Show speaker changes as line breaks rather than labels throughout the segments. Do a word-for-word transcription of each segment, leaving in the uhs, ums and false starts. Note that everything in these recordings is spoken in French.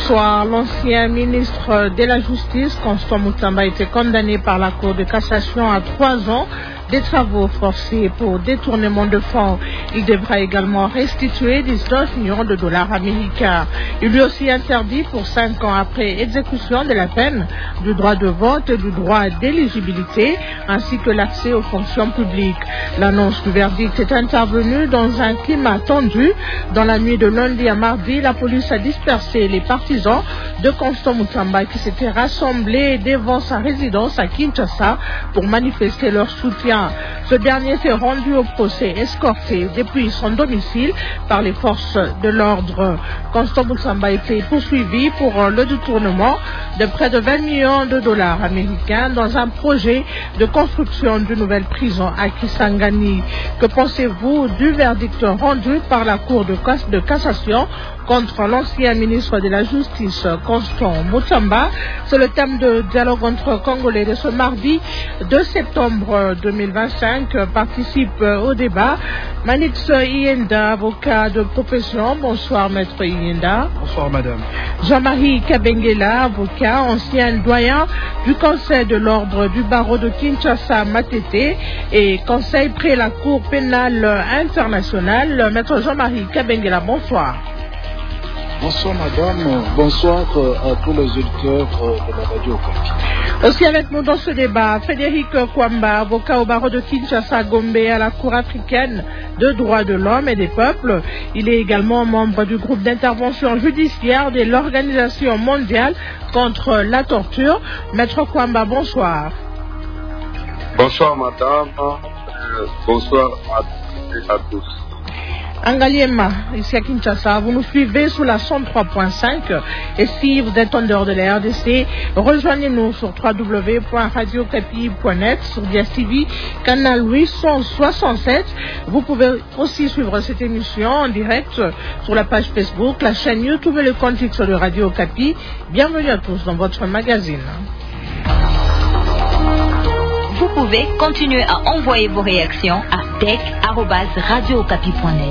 Bonsoir. L'ancien ministre de la Justice, Constant Mutamba, a été condamné par la Cour de cassation à trois ans des travaux forcés pour détournement de fonds. Il devra également restituer dix-neuf millions de dollars américains. Il lui aussi interdit pour cinq ans après exécution de la peine du droit de vote et du droit d'éligibilité ainsi que l'accès aux fonctions publiques. L'annonce du verdict est intervenue dans un climat tendu. Dans la nuit de lundi à mardi, la police a dispersé les partisans de Constant Mutamba qui s'étaient rassemblés devant sa résidence à Kinshasa pour manifester leur soutien. Ce dernier s'est rendu au procès escorté depuis son domicile par les forces de l'ordre. Constant Mutamba a été poursuivi pour le détournement de près de vingt millions de dollars américains dans un projet de construction d'une nouvelle prison à Kisangani. Que pensez-vous du verdict rendu par la Cour de cassation contre l'ancien ministre de la Justice, Constant Mutamba? C'est le thème de dialogue entre Congolais de ce mardi deux septembre deux mille vingt-cinq. Participe au débat Manix Iyenda, avocat de profession. Bonsoir, maître Iyenda.
Bonsoir, madame.
Jean-Marie Kabengela, avocat, ancien doyen du Conseil de l'ordre du barreau de Kinshasa Matete et conseil près la Cour pénale internationale. Maître Jean-Marie Kabengela, bonsoir.
Bonsoir madame, bonsoir à tous les auditeurs de la radio Okapi.
Aussi avec nous dans ce débat, Frédéric Kwamba, avocat au barreau de Kinshasa Gombe à la Cour africaine de droits de l'homme et des peuples. Il est également membre du groupe d'intervention judiciaire de l'Organisation mondiale contre la torture. Maître Kwamba, bonsoir.
Bonsoir madame, euh, bonsoir à, à tous.
Angaliema, ici à Kinshasa, vous nous suivez sous la cent trois point cinq et si vous êtes en dehors de la R D C, rejoignez-nous sur w w w point radio okapi point net, sur D S T V, canal huit cent soixante-sept. Vous pouvez aussi suivre cette émission en direct sur la page Facebook, la chaîne YouTube et le compte X de Radio Okapi. Bienvenue à tous dans votre magazine.
Vous pouvez continuer à envoyer vos réactions à tech arobase radio okapi point net.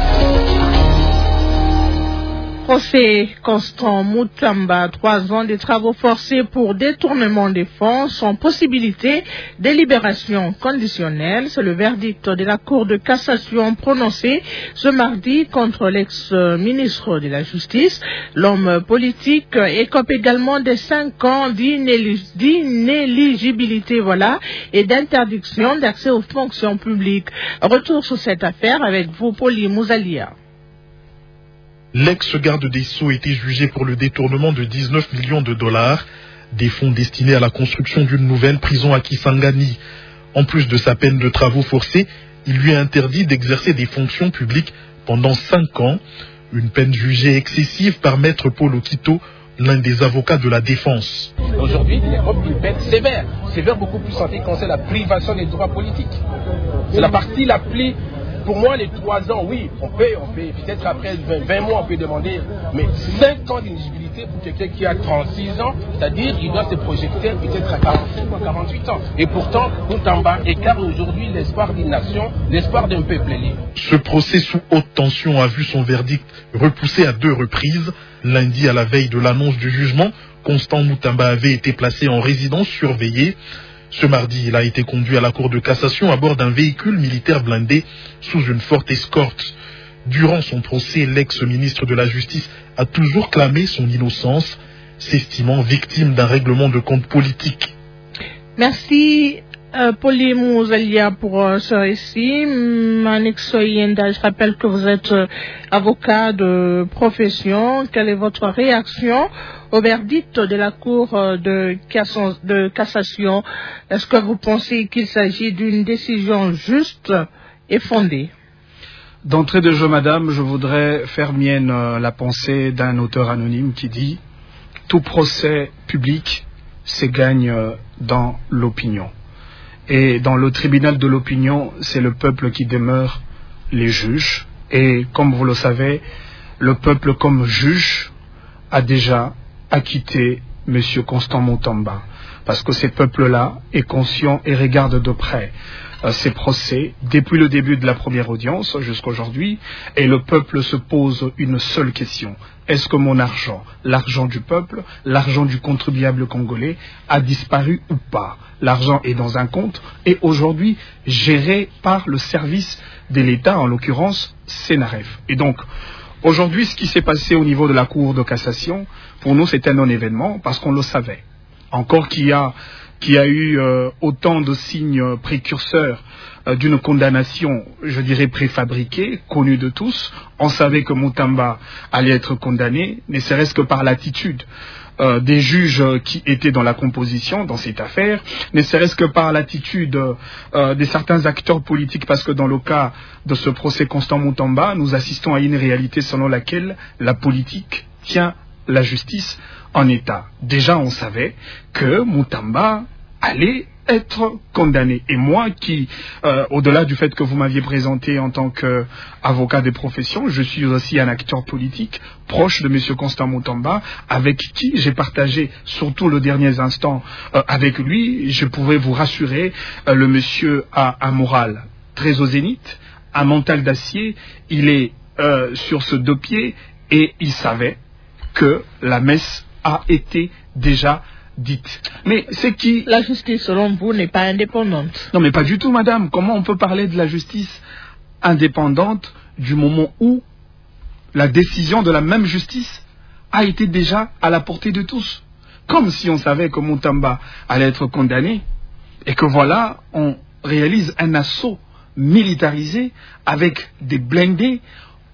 Procès Constant Mutamba, trois ans de travaux forcés pour détournement des fonds sans possibilité de libération conditionnelle. C'est le verdict de la Cour de cassation prononcé ce mardi contre l'ex-ministre de la Justice. L'homme politique écope également de cinq ans d'inéligibilité, voilà, et d'interdiction d'accès aux fonctions publiques. Retour sur cette affaire avec vous, Poli Mouzalia.
L'ex-garde des Sceaux était jugé pour le détournement de dix-neuf millions de dollars, des fonds destinés à la construction d'une nouvelle prison à Kisangani. En plus de sa peine de travaux forcés, il lui est interdit d'exercer des fonctions publiques pendant cinq ans, une peine jugée excessive par maître Paul Okito, l'un des avocats de la défense.
Aujourd'hui, il écope une peine sévère, sévère beaucoup plus en ce qui concerne la privation des droits politiques. C'est la partie la plus... Pour moi, les trois ans, oui, on peut, on peut, peut-être après vingt mois, on peut demander, mais cinq ans d'inéligibilité pour quelqu'un qui a trente-six ans, c'est-à-dire qu'il doit se projeter peut-être à quarante-cinq ou quarante-huit ans. Et pourtant, Mutamba écarte aujourd'hui l'espoir d'une nation, l'espoir d'un peuple libre.
Ce procès sous haute tension a vu son verdict repoussé à deux reprises. Lundi, à la veille de l'annonce du jugement, Constant Mutamba avait été placé en résidence surveillée. Ce mardi, il a été conduit à la Cour de cassation à bord d'un véhicule militaire blindé sous une forte escorte. Durant son procès, l'ex-ministre de la Justice a toujours clamé son innocence, s'estimant victime d'un règlement de compte politique.
Merci. Euh, Poli Mouzalia pour euh, ce récit. Manix Iyenda, je rappelle que vous êtes euh, avocat de profession. Quelle est votre réaction au verdict de la Cour euh, de, casson, de cassation? Est-ce que vous pensez qu'il s'agit d'une décision juste et fondée?
D'entrée de jeu, madame, je voudrais faire mienne euh, la pensée d'un auteur anonyme qui dit « Tout procès public se gagne euh, dans l'opinion ». Et dans le tribunal de l'opinion, c'est le peuple qui demeure les juges. Et comme vous le savez, le peuple comme juge a déjà acquitté M. Constant Mutamba, parce que ces peuples-là est conscient et regarde de près euh, ces procès depuis le début de la première audience jusqu'à aujourd'hui, et le peuple se pose une seule question. Est-ce que mon argent, l'argent du peuple, l'argent du contribuable congolais, a disparu ou pas? L'argent est dans un compte et aujourd'hui géré par le service de l'État, en l'occurrence Sénaref. Et donc, aujourd'hui, ce qui s'est passé au niveau de la Cour de cassation, pour nous, c'est un non-événement parce qu'on le savait. Encore qu'il y a, qu'il y a eu euh, autant de signes précurseurs euh, d'une condamnation, je dirais préfabriquée, connue de tous. On savait que Mutamba allait être condamné, ne serait-ce que par l'attitude euh, des juges qui étaient dans la composition, dans cette affaire, ne serait-ce que par l'attitude euh, de certains acteurs politiques, parce que dans le cas de ce procès Constant Mutamba, nous assistons à une réalité selon laquelle la politique tient la justice en état. Déjà, on savait que Mutamba allait être condamné. Et moi qui, euh, au-delà du fait que vous m'aviez présenté en tant qu'avocat de profession, je suis aussi un acteur politique proche de M. Constant Mutamba, avec qui j'ai partagé surtout le dernier instant euh, avec lui. Je pouvais vous rassurer, euh, le monsieur a un moral très au zénith, un mental d'acier, il est euh, sur ce deux pieds et il savait que la messe a été déjà dite. Mais c'est qui...
La justice, selon vous, n'est pas indépendante.
Non, mais pas du tout, madame. Comment on peut parler de la justice indépendante du moment où la décision de la même justice a été déjà à la portée de tous? Comme si on savait que Mutamba allait être condamné et que voilà, on réalise un assaut militarisé avec des blindés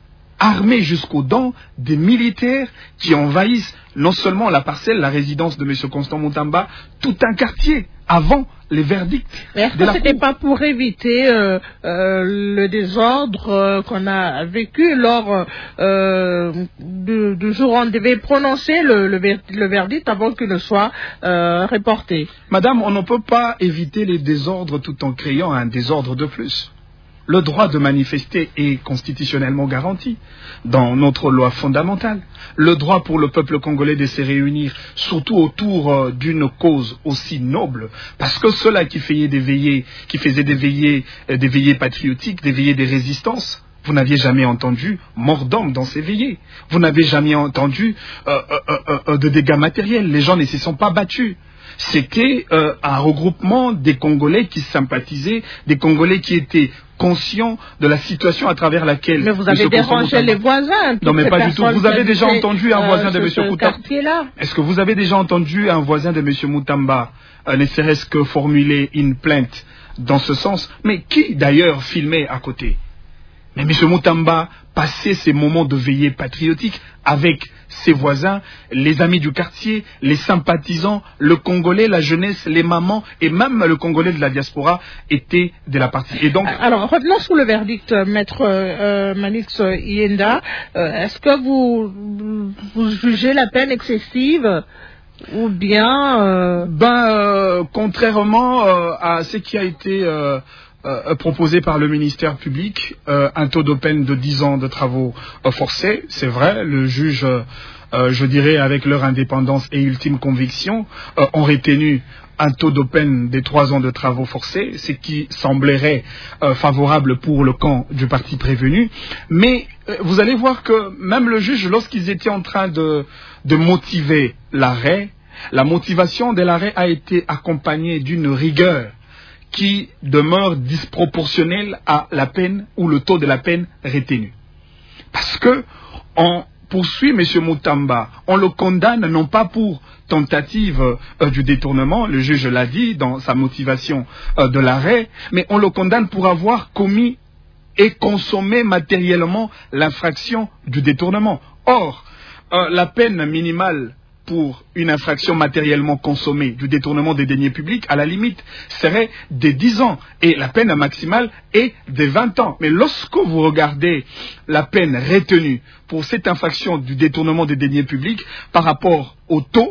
armés jusqu'aux dents, des militaires qui envahissent non seulement la parcelle, la résidence de M. Constant Mutamba, tout un quartier, avant les verdicts.
Mais est-ce que ce n'était pas pour éviter euh, euh, le désordre euh, qu'on a vécu lors euh, du, du jour où on devait prononcer le, le, le verdict avant qu'il ne soit euh, reporté?
Madame, on ne peut pas éviter les désordres tout en créant un désordre de plus. Le droit de manifester est constitutionnellement garanti dans notre loi fondamentale. Le droit pour le peuple congolais de se réunir, surtout autour euh, d'une cause aussi noble, parce que ceux-là qui faisaient des veillées, qui faisaient des veillées, euh, des veillées patriotiques, des veillées de résistance, vous n'aviez jamais entendu mort d'homme dans ces veillées. Vous n'avez jamais entendu euh, euh, euh, euh, de dégâts matériels. Les gens ne se sont pas battus. C'était euh, un regroupement des Congolais qui sympathisaient, des Congolais qui étaient conscients de la situation à travers laquelle...
Mais vous avez dérangé les voisins.
Non, mais pas du tout. Vous avez déjà entendu un voisin de M. Mutamba. Est-ce que vous avez déjà entendu un voisin de M. Mutamba, euh, ne serait-ce que formuler une plainte dans ce sens? Mais qui d'ailleurs filmait à côté? Mais M. Mutamba passait ces moments de veillée patriotique avec ses voisins, les amis du quartier, les sympathisants, le Congolais, la jeunesse, les mamans et même le Congolais de la diaspora étaient de la partie. Et donc...
Alors, revenons sur le verdict, maître euh, Manix Yenda. Euh, Est-ce que vous, vous jugez la peine excessive ou bien... Euh...
Ben, euh, contrairement euh, à ce qui a été... Euh, Euh, proposé par le ministère public, euh, un taux de peine de dix ans de travaux euh, forcés, c'est vrai, le juge, euh, je dirais, avec leur indépendance et ultime conviction, euh, ont retenu un taux de peine de trois ans de travaux forcés, ce qui semblerait euh, favorable pour le camp du parti prévenu. Mais euh, vous allez voir que même le juge, lorsqu'ils étaient en train de, de motiver l'arrêt, la motivation de l'arrêt a été accompagnée d'une rigueur qui demeure disproportionnelle à la peine ou le taux de la peine retenu. Parce que on poursuit M. Mutamba, on le condamne non pas pour tentative euh, du détournement, le juge l'a dit dans sa motivation euh, de l'arrêt, mais on le condamne pour avoir commis et consommé matériellement l'infraction du détournement. Or, euh, la peine minimale pour une infraction matériellement consommée du détournement des deniers publics, à la limite, serait de dix ans. Et la peine maximale est de vingt ans. Mais lorsque vous regardez la peine retenue pour cette infraction du détournement des deniers publics par rapport au taux,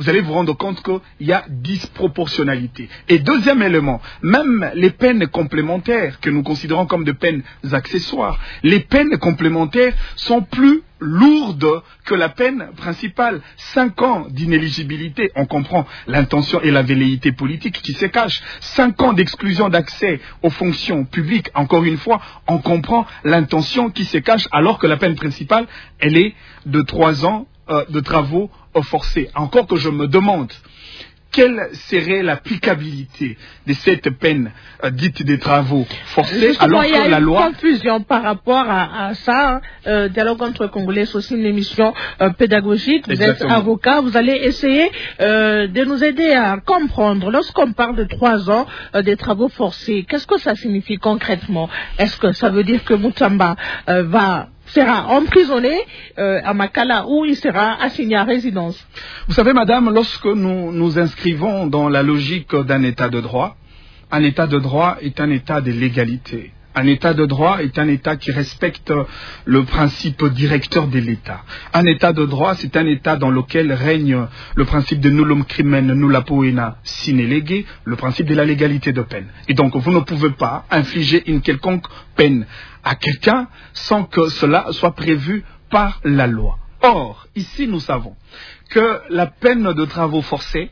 vous allez vous rendre compte qu'il y a disproportionnalité. Et deuxième élément, même les peines complémentaires que nous considérons comme des peines accessoires, les peines complémentaires sont plus lourdes que la peine principale. Cinq ans d'inéligibilité, on comprend l'intention et la velléité politique qui se cachent. Cinq ans d'exclusion d'accès aux fonctions publiques, encore une fois, on comprend l'intention qui se cache, alors que la peine principale, elle est de trois ans euh, de travaux euh, forcés. Encore que je me demande quelle serait l'applicabilité de cette peine euh, dite des travaux forcés.
Justement,
alors que
il y a
la
une
loi...
confusion par rapport à, à ça. Euh, Dialogue entre Congolais, c'est aussi une émission euh, pédagogique. Vous Exactement. êtes avocat, vous allez essayer euh, de nous aider à comprendre. Lorsqu'on parle de trois ans euh, des travaux forcés, qu'est-ce que ça signifie concrètement? Est-ce que ça veut dire que Mutamba euh, va... sera emprisonné euh, à Makala où il sera assigné à résidence?
Vous savez, madame, lorsque nous nous inscrivons dans la logique d'un état de droit, un état de droit est un état de légalité. Un état de droit est un état qui respecte le principe directeur de l'état. Un état de droit, c'est un état dans lequel règne le principe de nullum crimen nulla poena sine lege, le principe de la légalité de peine. Et donc, vous ne pouvez pas infliger une quelconque peine à quelqu'un sans que cela soit prévu par la loi. Or, ici, nous savons que la peine de travaux forcés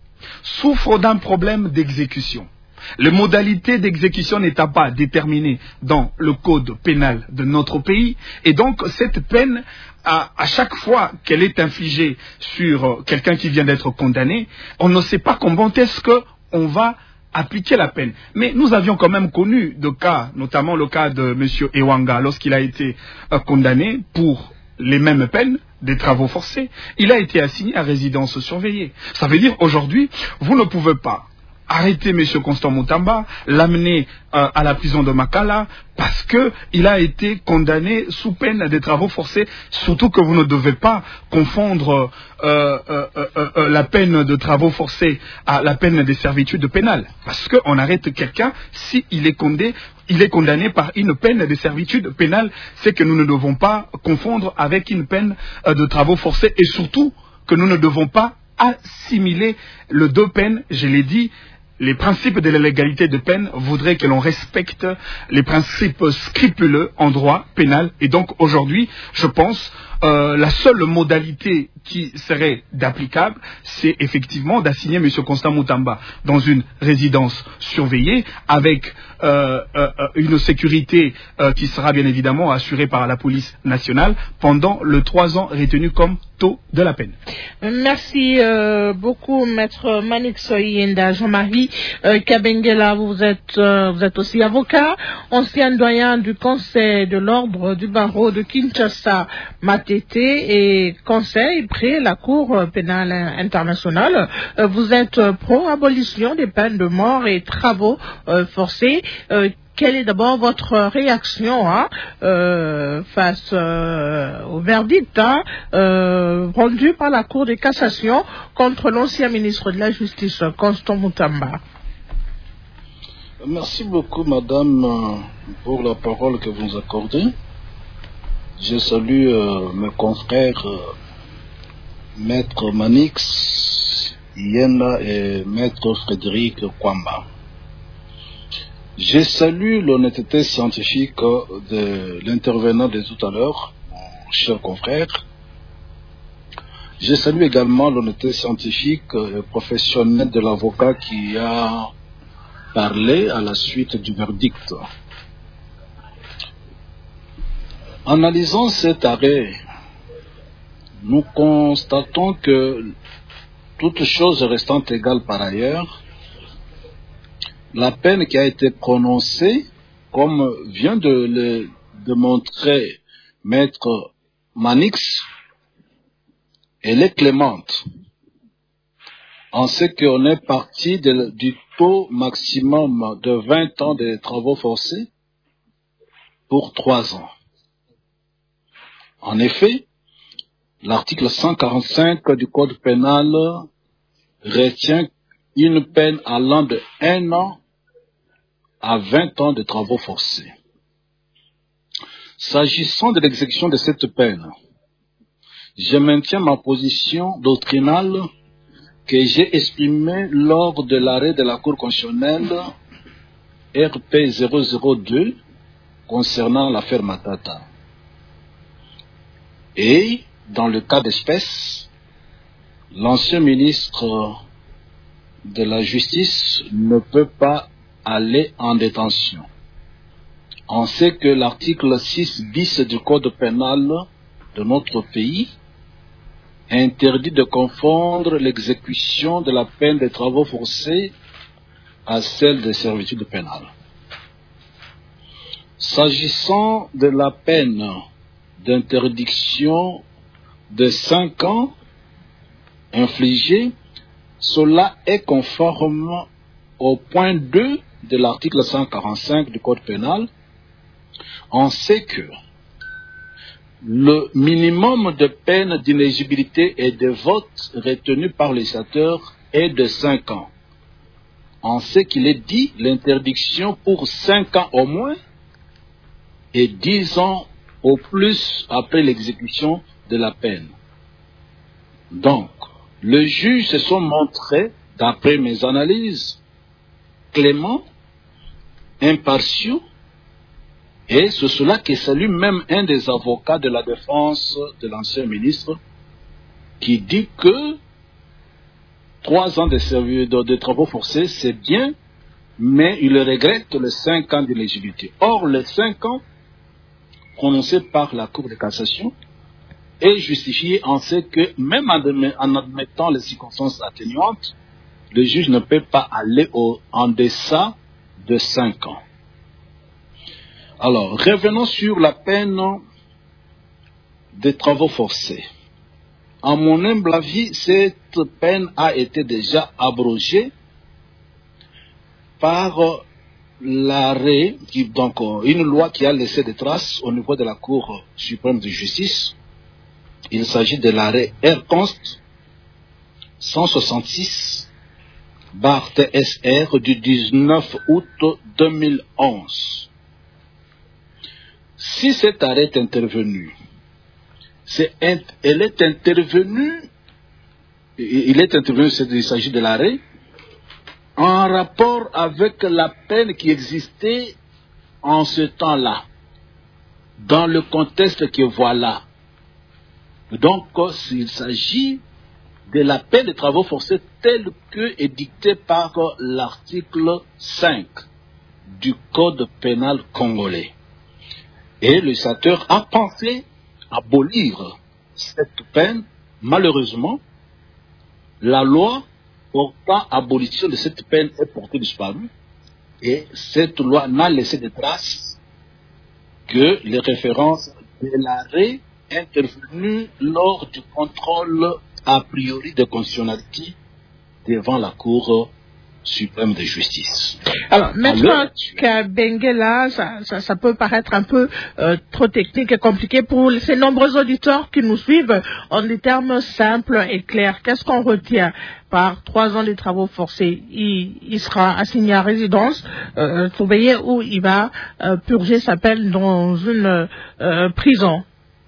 souffre d'un problème d'exécution. Les modalités d'exécution n'étant pas déterminées dans le code pénal de notre pays, et donc cette peine, à, à chaque fois qu'elle est infligée sur quelqu'un qui vient d'être condamné, on ne sait pas comment est-ce qu'on va appliquer la peine. Mais nous avions quand même connu de cas, notamment le cas de M. Ewanga, lorsqu'il a été euh, condamné pour les mêmes peines des travaux forcés, il a été assigné à résidence surveillée. Ça veut dire aujourd'hui, vous ne pouvez pas arrêter M. Constant Mutamba, l'amener euh, à la prison de Makala, parce qu'il a été condamné sous peine des travaux forcés, surtout que vous ne devez pas confondre euh, euh, euh, euh, la peine de travaux forcés à la peine de servitude pénale. Parce qu'on arrête quelqu'un s'il est condamné, il est condamné par une peine de servitude pénale, c'est que nous ne devons pas confondre avec une peine euh, de travaux forcés, et surtout que nous ne devons pas assimiler les deux peines, je l'ai dit. Les principes de la légalité de peine voudraient que l'on respecte les principes scrupuleux en droit pénal. Et donc aujourd'hui, je pense, euh, la seule modalité qui serait d'applicable, c'est effectivement d'assigner M. Constant Mutamba dans une résidence surveillée avec euh, euh, une sécurité euh, qui sera bien évidemment assurée par la police nationale pendant les trois ans retenus comme taux de la peine.
Merci euh, beaucoup, maître Manik Soyenda. Jean-Marie euh, Kabengela, vous êtes, euh, vous êtes aussi avocat, ancien doyen du Conseil de l'ordre du barreau de Kinshasa, Matete, et conseil près la Cour pénale internationale. Euh, vous êtes pro-abolition des peines de mort et travaux euh, forcés. Euh, Quelle est d'abord votre réaction hein, euh, face euh, au verdict hein, euh, rendu par la Cour de cassation contre l'ancien ministre de la Justice, Constant Mutamba?
Merci beaucoup, madame, pour la parole que vous nous accordez. Je salue euh, mes confrères, euh, maître Manix Yenda et maître Frédéric Kwamba. Je salue l'honnêteté scientifique de l'intervenant de tout à l'heure, mon cher confrère. Je salue également l'honnêteté scientifique et professionnelle de l'avocat qui a parlé à la suite du verdict. En analysant cet arrêt, nous constatons que, toutes choses restant égales par ailleurs, la peine qui a été prononcée, comme vient de le démontrer maître Manix, elle est clémente. En ce qu'on est parti de, du taux maximum de vingt ans de travaux forcés pour trois ans. En effet, l'article cent quarante-cinq du Code pénal retient une peine allant de un an à vingt ans de travaux forcés. S'agissant de l'exécution de cette peine, je maintiens ma position doctrinale que j'ai exprimé lors de l'arrêt de la Cour constitutionnelle R P zéro zéro deux concernant l'affaire Matata. Et, dans le cas d'espèce, l'ancien ministre de la Justice ne peut pas aller en détention. On sait que l'article six bis du Code pénal de notre pays interdit de confondre l'exécution de la peine des travaux forcés à celle des servitudes pénales. S'agissant de la peine d'interdiction de cinq ans infligée, cela est conforme au point deux de l'article cent quarante-cinq du Code pénal. On sait que le minimum de peine d'inéligibilité et de vote retenu par le législateur est de cinq ans. On sait qu'il est dit l'interdiction pour cinq ans au moins et dix ans au plus après l'exécution de la peine. Donc, les juges se sont montrés, d'après mes analyses, cléments, impartiaux, et c'est cela que salue même un des avocats de la défense de l'ancien ministre, qui dit que trois ans de, servi- de, de travaux forcés, c'est bien, mais il regrette les cinq ans d'éligibilité. Or, les cinq ans prononcés par la Cour de cassation est justifié en ce que, même en admettant les circonstances atténuantes, le juge ne peut pas aller au, en deçà de cinq ans. Alors, revenons sur la peine des travaux forcés. À mon humble avis, cette peine a été déjà abrogée par l'arrêt, qui, donc une loi qui a laissé des traces au niveau de la Cour suprême de justice. Il s'agit de l'arrêt R Const cent soixante-six barre T S R du dix-neuf août deux mille onze. Si cet arrêt est intervenu, c'est, elle est intervenue, il est intervenu, il s'agit de l'arrêt, en rapport avec la peine qui existait en ce temps-là, dans le contexte que voilà. Donc, il s'agit de la peine de travaux forcés telle que est dictée par l'article cinq du Code pénal congolais. Et le législateur a pensé abolir cette peine. Malheureusement, la loi portant abolition de cette peine est portée disparue et cette loi n'a laissé de traces que les références de l'arrêt intervenu lors du contrôle a priori de constitutionnalité devant la Cour suprême de justice.
Alors, Maître Kabengela, ça, ça, ça peut paraître un peu euh, trop technique et compliqué pour ces nombreux auditeurs qui nous suivent en des termes simples et clairs. Qu'est-ce qu'on retient par trois ans de travaux forcés? Il, il sera assigné à résidence euh, surveillée où il va euh, purger sa peine dans une euh, prison.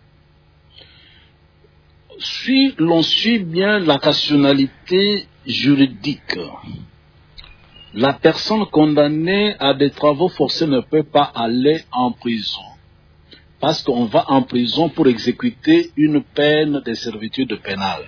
Si l'on suit bien la rationalité juridique, la personne condamnée à des travaux forcés ne peut pas aller en prison, parce qu'on va en prison pour exécuter une peine de servitude pénale.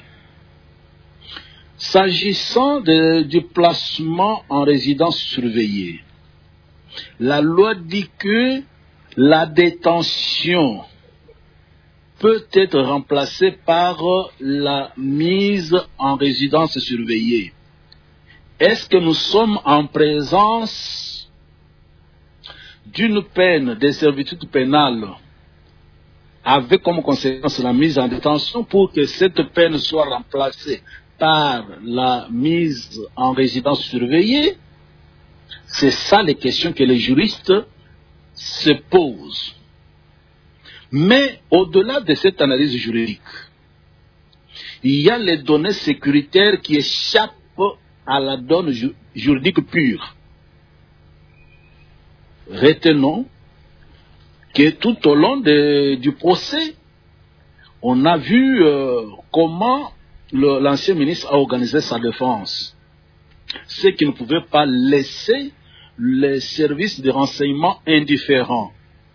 S'agissant de, du placement en résidence surveillée, la loi dit que la détention peut être remplacée par la mise en résidence surveillée. Est-ce que nous sommes en présence d'une peine de servitude pénale avec comme conséquence la mise en détention pour que cette peine soit remplacée par la mise en résidence surveillée? C'est ça les questions que les juristes se posent. Mais au-delà de cette analyse juridique, il y a les données sécuritaires qui échappent à la donne ju juridique pure. Retenons que tout au long de, du procès, on a vu euh, comment le, l'ancien ministre a organisé sa défense, c'est qu'il ne pouvait pas laisser les services de renseignement indifférents.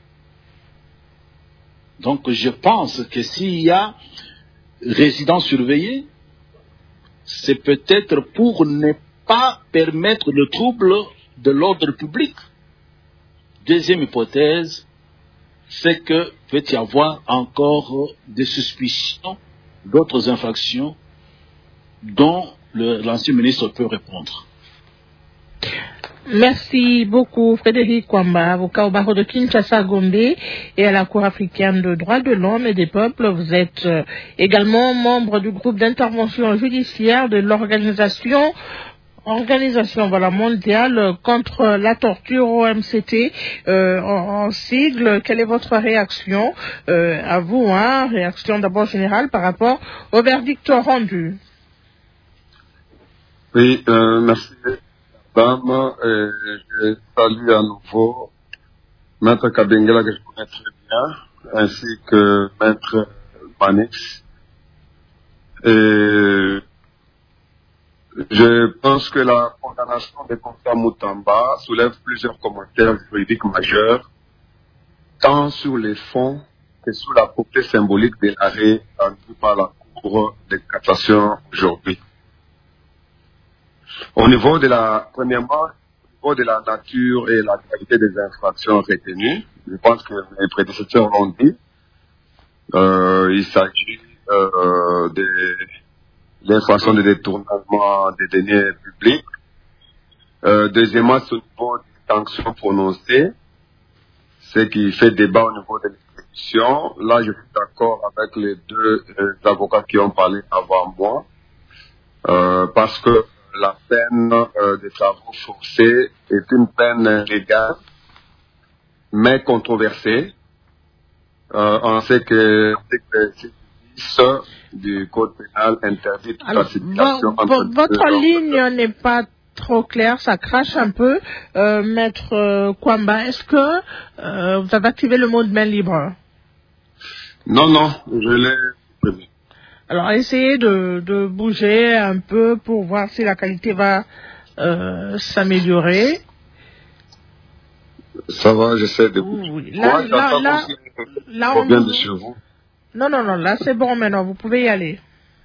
Donc je pense que s'il y a résidence surveillée, c'est peut-être pour ne pas permettre le trouble de l'ordre public. Deuxième hypothèse, c'est que peut y avoir encore des suspicions d'autres infractions dont le, l'ancien ministre peut répondre.
Merci beaucoup Frédéric Kwamba, avocat au barreau de Kinshasa Gombe et à la Cour africaine de droits de l'homme et des peuples. Vous êtes euh, également membre du groupe d'intervention judiciaire de l'organisation Organisation voilà, mondiale contre la torture, O M C T, euh, en, en sigle. Quelle est votre réaction euh, à vous, hein, réaction d'abord générale par rapport au verdict rendu?
Oui, euh, merci. Dame, et je salue à nouveau Maître Kabengela que je connais très bien, ainsi que Maître Manix. Et je pense que la condamnation de Constant Moutamba soulève plusieurs commentaires juridiques majeurs, tant sur les fonds que sur la portée symbolique de l'arrêt rendu par la Cour de cassation aujourd'hui. Au niveau de la, premièrement, au niveau de la nature et la gravité des infractions retenues, je pense que mes prédécesseurs l'ont dit, euh, il s'agit euh, de l'infraction de détournement des deniers publics. Euh, deuxièmement, c'est au niveau des sanctions prononcées, ce qui fait débat au niveau de l'exécution. Là, je suis d'accord avec les deux euh, avocats qui ont parlé avant moi, euh, parce que la peine euh, des travaux forcés est une peine légale, mais controversée. Euh, on sait que c'est du code pénal interdit toute
Alors,
classification
vo-
entre
vo- votre
deux
ligne n'est pas trop claire, ça crache un peu. Euh, Maître euh, Kwamba, est-ce que euh, vous avez activé le mode main libre?
Non, non, je l'ai prévu.
Alors, essayez de, de bouger un peu pour voir si la qualité va euh, s'améliorer.
Ça va, j'essaie de
Oui,
bouger.
oui. Là,
Moi,
là,
j'entends
là,
aussi
là,
on
on-
vient de chez vous.
Non, non, non, là c'est bon maintenant, vous pouvez y aller.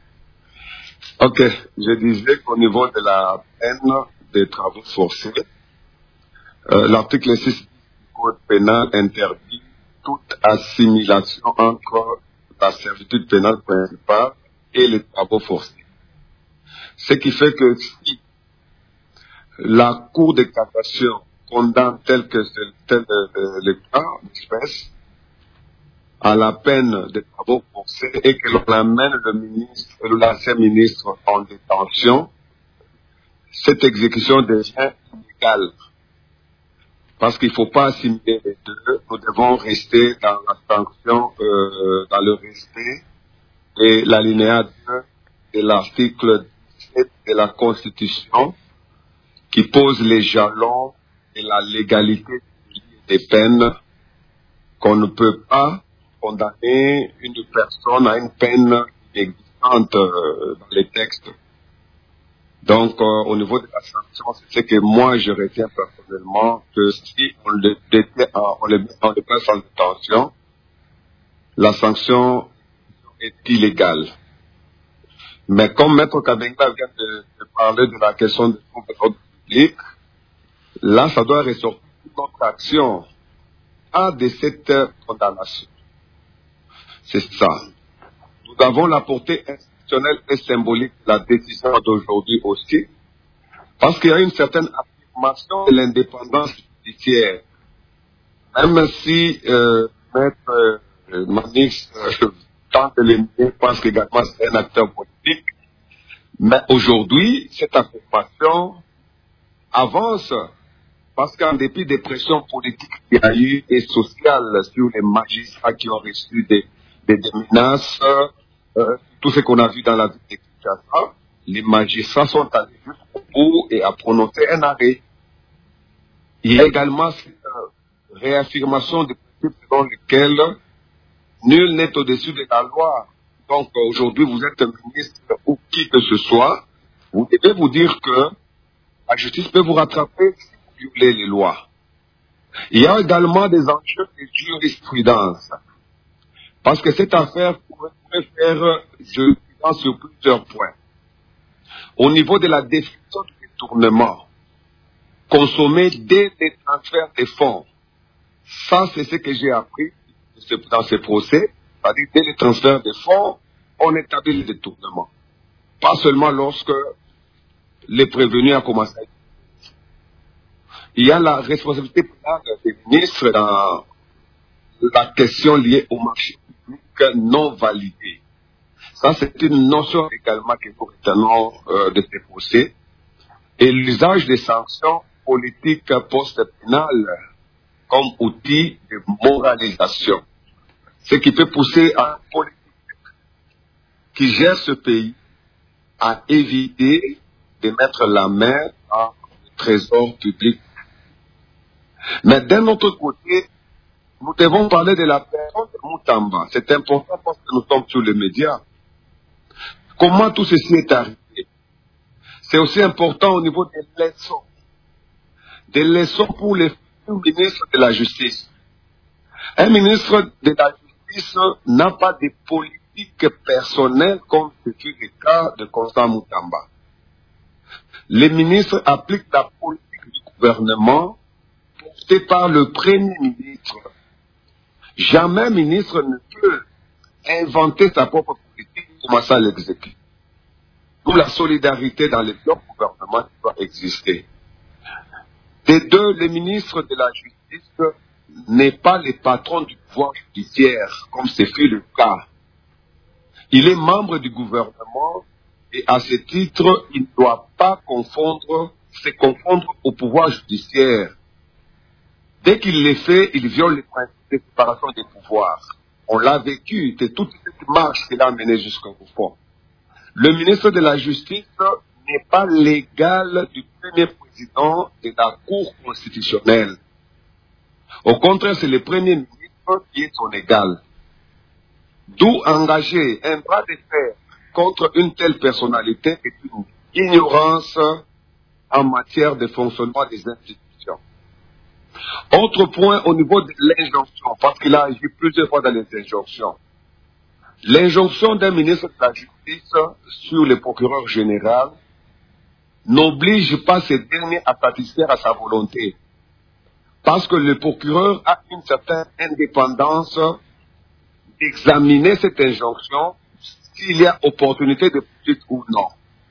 Ok, je disais qu'au niveau de la peine des travaux forcés, euh, l'article six du code pénal interdit toute assimilation entre la servitude pénale principale et les travaux forcés. Ce qui fait que si la Cour de cassation condamne tel que c'est tel euh, le cas d'espèce à la peine de travaux forcés et que l'on amène le ministre, l'ancien ministre en détention, cette exécution devient illégale. Parce qu'il ne faut pas assimiler les deux, nous devons rester dans la sanction, euh, dans le respect de l'alinéa deux de l'article dix-sept de la Constitution qui pose les jalons de la légalité des peines, qu'on ne peut pas condamner une personne à une peine existante euh, dans les textes. Donc, euh, au niveau de la sanction, c'est ce que moi je retiens personnellement, que si on le, détient, on le met dans le place en détention, la sanction est illégale. Mais comme Maître Kabengela vient de, de parler de la question de l'ordre public, là, ça doit ressortir notre action à de cette condamnation. C'est ça. Nous avons la portée institutionnelle et symbolique de la décision d'aujourd'hui aussi, parce qu'il y a une certaine affirmation de l'indépendance judiciaire. Même si euh, Maître euh, Manix euh, tente de l'aimer, pense qu'également c'est un acteur politique, mais aujourd'hui, cette affirmation avance, parce qu'en dépit des pressions politiques qu'il y a eu et sociales sur les magistrats qui ont reçu des des, des menaces, euh, tout ce qu'on a vu dans la vie de Kinshasa, les magistrats sont allés jusqu'au bout et à prononcer un arrêt. Il y a également cette euh, réaffirmation des principes selon lesquels nul n'est au-dessus de la loi. Donc euh, aujourd'hui, vous êtes ministre ou qui que ce soit, vous devez vous dire que la justice peut vous rattraper si vous violez les lois. Il y a également des enjeux de jurisprudence. Parce que cette affaire pourrait faire jurisprudence sur plusieurs points. Au niveau de la définition du détournement, consommer dès les transferts des fonds. Ça, c'est ce que j'ai appris dans ces procès. C'est-à-dire, dès les transferts des fonds, on établit le détournement. Pas seulement lorsque les prévenus ont commencé à... Il y a la responsabilité pénale des ministres dans la question liée au marché public non validé. Ça, c'est une notion également que nous retenons euh, de ces procès. Et l'usage des sanctions politiques post-pénales comme outil de moralisation. Ce qui peut pousser un politique qui gère ce pays à éviter de mettre la main dans le trésor public. Mais d'un autre côté, nous devons parler de la personne de Moutamba. C'est important parce que nous sommes sur les médias. Comment tout ceci est arrivé? C'est aussi important au niveau des leçons. Des leçons pour les ministres de la Justice. Un ministre de la Justice n'a pas de politique personnelle comme ce fut le cas de Constant Moutamba. Les ministres appliquent la politique du gouvernement portée par le Premier ministre. Jamais un ministre ne peut inventer sa propre politique et commencer à l'exécuter. D'où la solidarité dans les blocs gouvernementaux doit exister. Des deux, le ministre de la Justice n'est pas le patron du pouvoir judiciaire, comme c'est fait le cas. Il est membre du gouvernement et à ce titre, il ne doit pas confondre, se confondre au pouvoir judiciaire. Dès qu'il le fait, il viole les principes de séparation des pouvoirs. On l'a vécu, c'est toute cette marche qui l'a mené jusqu'au fond. Le ministre de la Justice n'est pas l'égal du premier président de la Cour constitutionnelle. Au contraire, c'est le premier ministre qui est son égal. D'où engager un bras de fer contre une telle personnalité est une ignorance en matière de fonctionnement des institutions. Autre point au niveau de l'injonction, parce qu'il a agi plusieurs fois dans les injonctions. L'injonction d'un ministre de la Justice sur le procureur général n'oblige pas ce dernier à satisfaire à sa volonté. Parce que le procureur a une certaine indépendance d'examiner cette injonction s'il y a opportunité de poursuite ou non.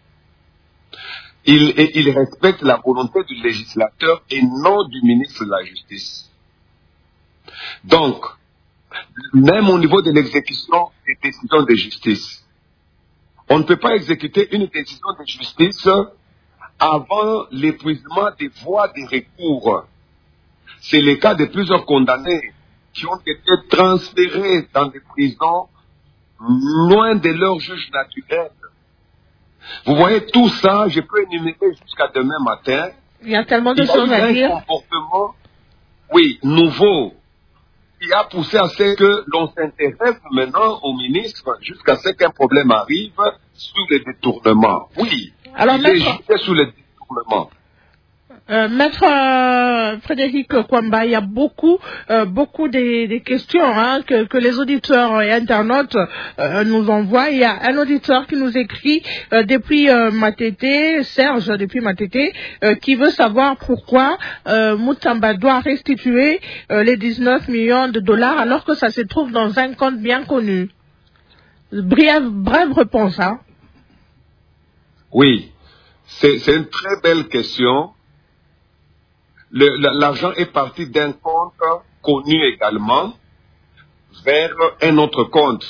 Il, et il respecte la volonté du législateur et non du ministre de la Justice. Donc, même au niveau de l'exécution des décisions de justice, on ne peut pas exécuter une décision de justice avant l'épuisement des voies de recours. C'est le cas de plusieurs condamnés qui ont été transférés dans des prisons loin de leur juge naturel. Vous voyez tout ça, je peux énumérer jusqu'à demain matin.
Il y a tellement de choses à dire.
Il y a un comportement, oui, nouveau, qui a poussé à ce que l'on s'intéresse maintenant au ministre jusqu'à ce qu'un problème arrive sur les détournements. Oui,
alors,
il est jugé sur les détournements.
Euh, Maître euh, Frédéric Kwamba, il y a beaucoup, euh, beaucoup des, des questions hein, que, que les auditeurs et internautes euh, nous envoient. Il y a un auditeur qui nous écrit euh, depuis euh, Matete, Serge depuis Matete, euh, qui veut savoir pourquoi euh, Moutamba doit restituer euh, les dix-neuf millions de dollars alors que ça se trouve dans un compte bien connu. Brève, brève réponse. Hein.
Oui, c'est, c'est une très belle question. Le, l'argent est parti d'un compte connu également vers un autre compte.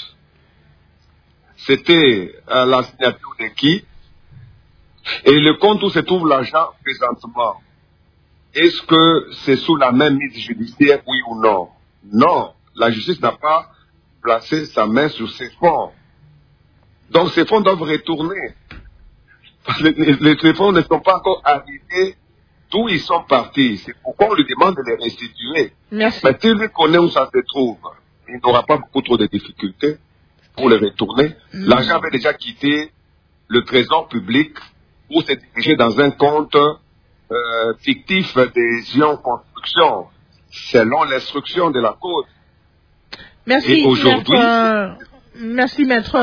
C'était à la signature de qui? Et le compte où se trouve l'argent présentement, est-ce que c'est sous la même mise judiciaire, oui ou non? Non, la justice n'a pas placé sa main sur ces fonds. Donc ces fonds doivent retourner. Les, les, les fonds ne sont pas encore arrivés d'où ils sont partis. C'est pourquoi on lui demande de les restituer.
Merci.
Mais s'il lui connaît où ça se trouve, il n'aura pas beaucoup trop de difficultés pour les retourner. Mmh. L'argent avait déjà quitté le trésor public pour se diriger dans un compte euh, fictif d'adhésion construction selon l'instruction de la Cour.
Merci,
Et aujourd'hui,
maître. Merci, maître.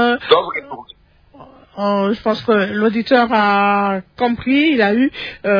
Euh, je pense que l'auditeur a compris, il a eu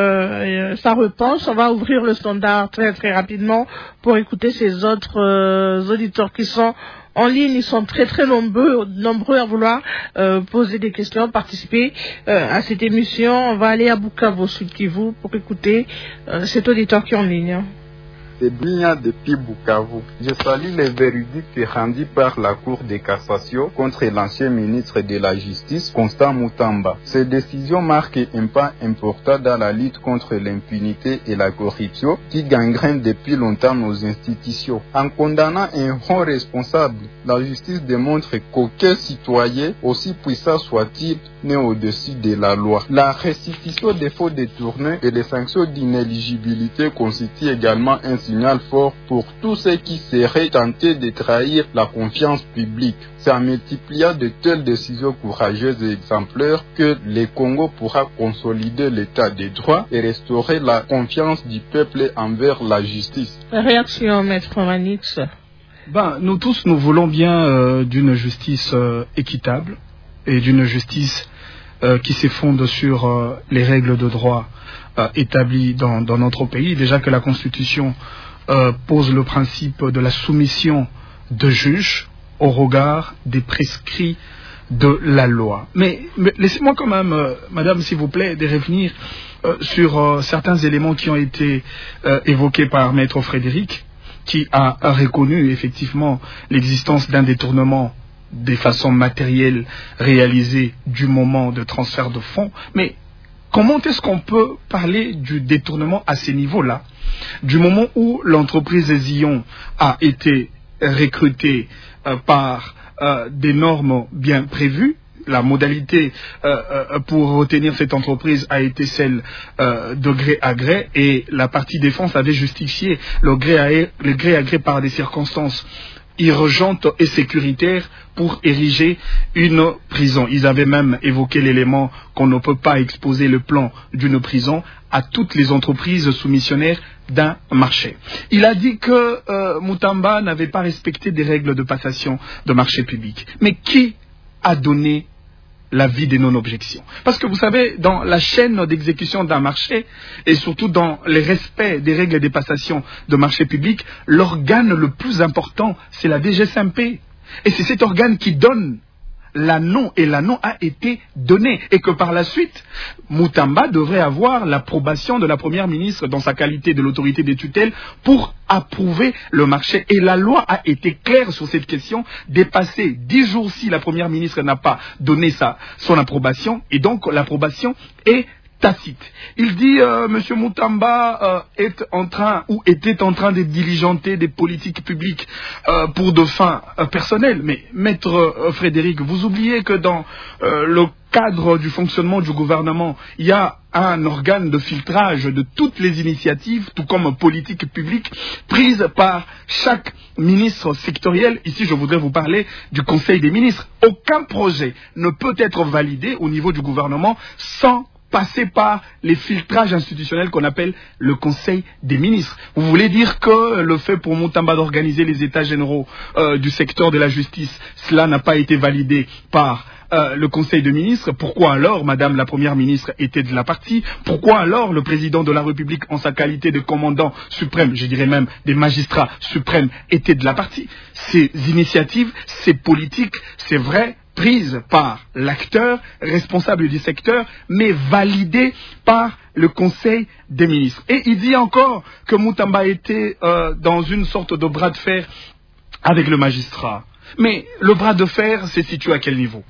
euh, sa réponse. On va ouvrir le standard très très rapidement pour écouter ces autres euh, auditeurs qui sont en ligne. Ils sont très très nombreux, nombreux à vouloir euh, poser des questions, participer euh, à cette émission. On va aller à Bukavu, Sud Kivu, pour écouter euh, cet auditeur qui est en ligne.
C'est bien depuis Bukavu. Je salue les verdicts rendus par la Cour de cassation contre l'ancien ministre de la Justice, Constant Mutamba. Ces décisions marquent un pas important dans la lutte contre l'impunité et la corruption qui gangrènent depuis longtemps nos institutions. En condamnant un haut responsable, la justice démontre qu'aucun citoyen, aussi puissant soit-il, n'est au-dessus de la loi. La restitution des faux détournés et les sanctions d'inéligibilité constituent également un signal fort pour tous ceux qui seraient tentés de trahir la confiance publique. C'est en multipliant de telles décisions courageuses et exemplaires que le Congo pourra consolider l'état de droit et restaurer la confiance du peuple envers la justice.
Réaction, maître Manix.
Ben, nous tous, nous voulons bien euh, d'une justice euh, équitable et d'une justice euh, qui s'effonde sur euh, les règles de droit euh, établies dans, dans notre pays. Déjà que la Constitution euh, pose le principe de la soumission de juges au regard des prescrits de la loi. Mais, mais laissez-moi quand même, euh, madame, s'il vous plaît, de revenir euh, sur euh, certains éléments qui ont été euh, évoqués par maître Frédéric, qui a, a reconnu effectivement l'existence d'un détournement des façons matérielles réalisées du moment de transfert de fonds. Mais comment est-ce qu'on peut parler du détournement à ces niveaux-là, du moment où l'entreprise Zion a été recrutée euh, par euh, des normes bien prévues? La modalité euh, euh, pour retenir cette entreprise a été celle euh, de gré à gré, et la partie défense avait justifié le gré à, le gré à gré par des circonstances urgentes et sécuritaires pour ériger une prison. Ils avaient même évoqué l'élément qu'on ne peut pas exposer le plan d'une prison à toutes les entreprises soumissionnaires d'un marché. Il a dit que euh, Mutamba n'avait pas respecté des règles de passation de marché public. Mais qui a donné l'avis des non-objections? Parce que vous savez, dans la chaîne d'exécution d'un marché, et surtout dans le respect des règles des passations de marché public, l'organe le plus important, c'est la D G S M P. Et c'est cet organe qui donne l'annon, et l'annon a été donné. Et que par la suite, Mutamba devrait avoir l'approbation de la première ministre dans sa qualité de l'autorité des tutelles pour approuver le marché. Et la loi a été claire sur cette question. Dépasser dix jours si la première ministre n'a pas donné sa, son approbation, et donc l'approbation est tacite. Il dit euh, M. Mutamba euh, est en train ou était en train de diligenter des politiques publiques euh, pour de fins euh, personnelles. Mais maître euh, Frédéric, vous oubliez que dans euh, le cadre du fonctionnement du gouvernement, il y a un organe de filtrage de toutes les initiatives, tout comme politique publique, prises par chaque ministre sectoriel. Ici, je voudrais vous parler du Conseil des ministres. Aucun projet ne peut être validé au niveau du gouvernement sans passer par les filtrages institutionnels qu'on appelle le Conseil des ministres. Vous voulez dire que le fait pour Mutamba d'organiser les états généraux euh, du secteur de la justice, cela n'a pas été validé par euh, le Conseil des ministres? Pourquoi alors Madame la Première ministre était de la partie? Pourquoi alors le président de la République, en sa qualité de commandant suprême, je dirais même des magistrats suprêmes, était de la partie? Ces initiatives, ces politiques, c'est vrai, prise par l'acteur responsable du secteur, mais validée par le Conseil des ministres. Et il dit encore que Mutamba était euh, dans une sorte de bras de fer avec le magistrat. Mais le bras de fer se situe à quel niveau?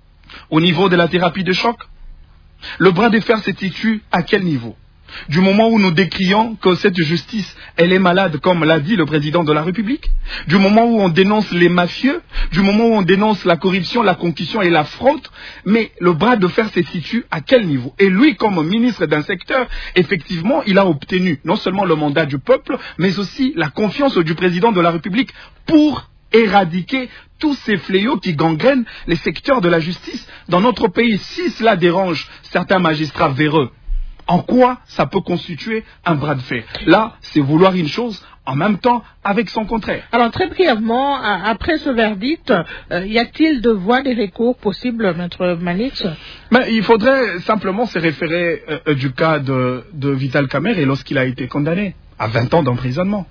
Au niveau de la thérapie de choc? Le bras de fer se situe à quel niveau? Du moment où nous décrions que cette justice, elle est malade, comme l'a dit le président de la République, du moment où on dénonce les mafieux, du moment où on dénonce la corruption, la concussion et la fraude, mais le bras de fer se situe à quel niveau? Et lui, comme ministre d'un secteur, effectivement, il a obtenu non seulement le mandat du peuple, mais aussi la confiance du président de la République pour éradiquer tous ces fléaux qui gangrènent les secteurs de la justice dans notre pays. Si cela dérange certains magistrats véreux, en quoi ça peut constituer un bras de fer? Là, c'est vouloir une chose en même temps avec son contraire.
Alors, très brièvement, après ce verdict, euh, y a-t-il de voies de recours possibles, Maître Manix?
Mais il faudrait simplement se référer euh, du cas de, de Vital Kamerhe lorsqu'il a été condamné à vingt ans d'emprisonnement.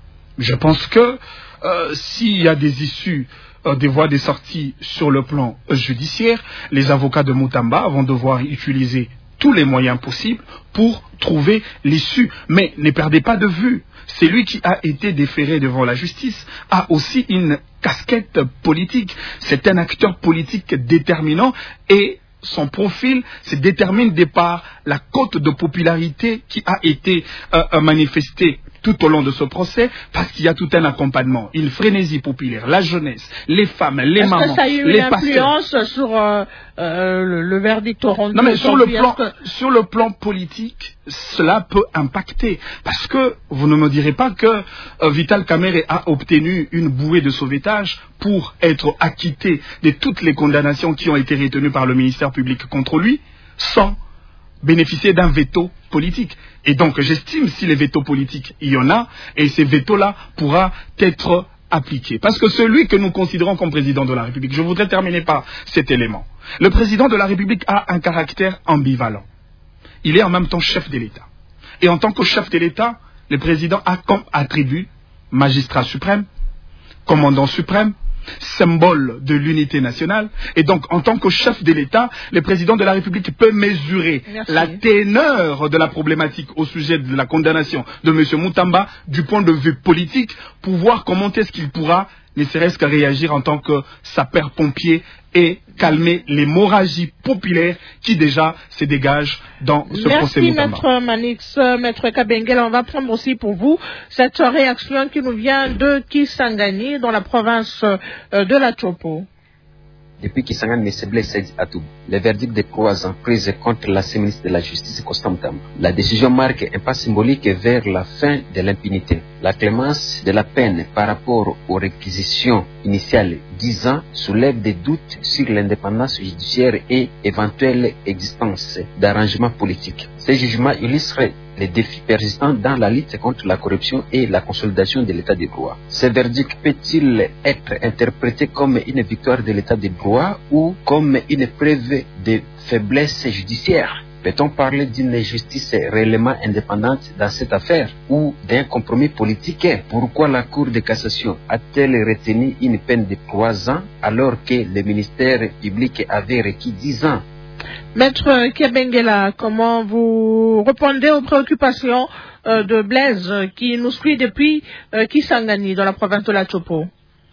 Je pense que euh, s'il y a des issues, euh, des voies de sortie sur le plan euh, judiciaire, les avocats de Mutamba vont devoir utiliser tous les moyens possibles pour trouver l'issue. Mais ne perdez pas de vue, celui qui a été déféré devant la justice a aussi une casquette politique. C'est un acteur politique déterminant et son profil se détermine de par la cote de popularité qui a été euh, manifestée tout au long de ce procès, parce qu'il y a tout un accompagnement, une frénésie populaire, la jeunesse, les femmes, les
Est-ce
mamans,
que ça a eu
les
une influence
pasteurs.
sur euh, euh, le, le verdict rendu?
Non, mais sur le, plan,
que...
sur le plan politique, cela peut impacter. Parce que vous ne me direz pas que euh, Vital Kamerhe a obtenu une bouée de sauvetage pour être acquitté de toutes les condamnations qui ont été retenues par le ministère public contre lui, sans bénéficier d'un veto politique. Et donc, j'estime si les vétos politiques, il y en a, et ces vétos-là pourra être appliqués. Parce que celui que nous considérons comme président de la République, je voudrais terminer par cet élément. Le président de la République a un caractère ambivalent. Il est en même temps chef de l'État. Et en tant que chef de l'État, le président a comme attribut magistrat suprême, commandant suprême, symbole de l'unité nationale. Et donc, en tant que chef de l'État, le président de la République peut mesurer Merci. la teneur de la problématique au sujet de la condamnation de M. Mutamba du point de vue politique pour voir comment est-ce qu'il pourra, ne serait-ce qu'à réagir en tant que sapeur-pompier et calmer l'hémorragie populaire qui déjà se dégage dans ce
Merci,
procès Mutamba.
Merci Maître Manix, Maître Kabengele. On va prendre aussi pour vous cette réaction qui nous vient de Kisangani dans la province de la Chopo.
Depuis Kisangani, M. Blaise Atou, le verdict de trois ans pris contre l'ancien ministre de la Justice, Constant Mutamba. La décision marque un pas symbolique vers la fin de l'impunité. La clémence de la peine par rapport aux réquisitions initiales dix ans soulève des doutes sur l'indépendance judiciaire et éventuelle existence d'arrangements politiques. Ces jugements illustrent les défis persistants dans la lutte contre la corruption et la consolidation de l'état de droit. Ce verdict peut-il être interprété comme une victoire de l'état de droit ou comme une preuve de faiblesse judiciaire? Peut-on parler d'une justice réellement indépendante dans cette affaire ou d'un compromis politique? Pourquoi la Cour de cassation a-t-elle retenu une peine de trois ans alors que le ministère public avait requis dix ans?
Maître Kabengele, comment vous répondez aux préoccupations euh, de Blaise qui nous suit depuis euh, Kisangani dans la province de la Chopo?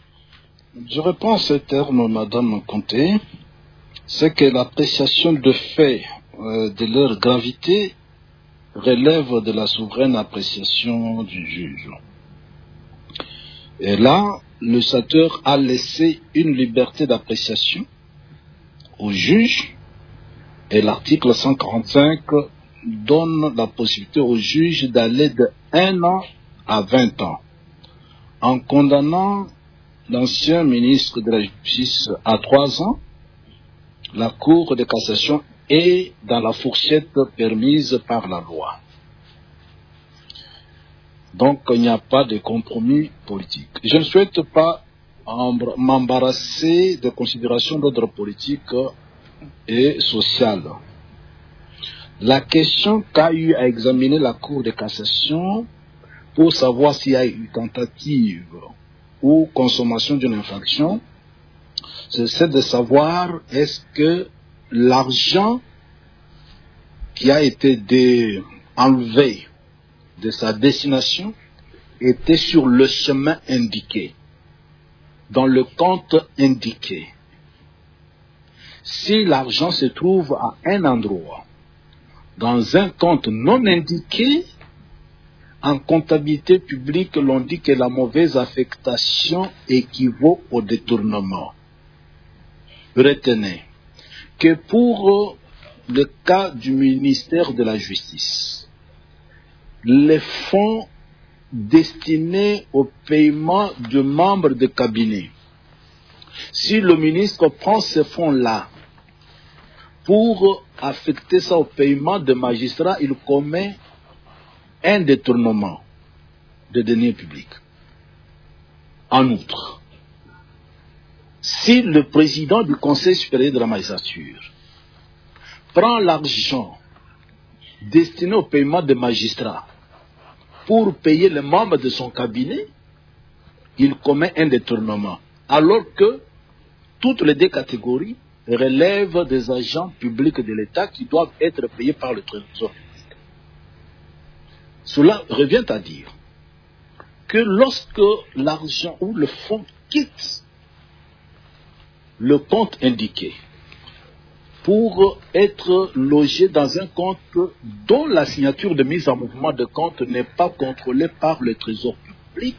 Je réponds à ce terme, Madame Conté, c'est que l'appréciation de faits euh, de leur gravité relève de la souveraine appréciation du juge. Et là, le législateur a laissé une liberté d'appréciation au juge. Et l'article cent quarante-cinq donne la possibilité au juge d'aller de un an à vingt ans. En condamnant l'ancien ministre de la Justice à trois ans, la Cour de cassation est dans la fourchette permise par la loi. Donc, il n'y a pas de compromis politique. Je ne souhaite pas m'embarrasser de considérations d'ordre politique et sociale. La question qu'a eu à examiner la Cour de cassation pour savoir s'il y a eu tentative ou consommation d'une infraction, c'est de savoir est-ce que l'argent qui a été dé- enlevé de sa destination était sur le chemin indiqué, dans le compte indiqué. Si l'argent se trouve à un endroit, dans un compte non indiqué, en comptabilité publique, l'on dit que la mauvaise affectation équivaut au détournement. Retenez que pour le cas du ministère de la Justice, les fonds destinés au paiement de membres de cabinet. Si le ministre prend ces fonds-là pour affecter ça au paiement de magistrats, il commet un détournement de deniers publics. En outre, si le président du Conseil supérieur de la magistrature prend l'argent destiné au paiement des magistrats pour payer les membres de son cabinet, il commet un détournement. Alors que toutes les deux catégories relèvent des agents publics de l'État qui doivent être payés par le Trésor public. Cela revient à dire que lorsque l'argent ou le fonds quitte le compte indiqué pour être logé dans un compte dont la signature de mise en mouvement de compte n'est pas contrôlée par le Trésor public,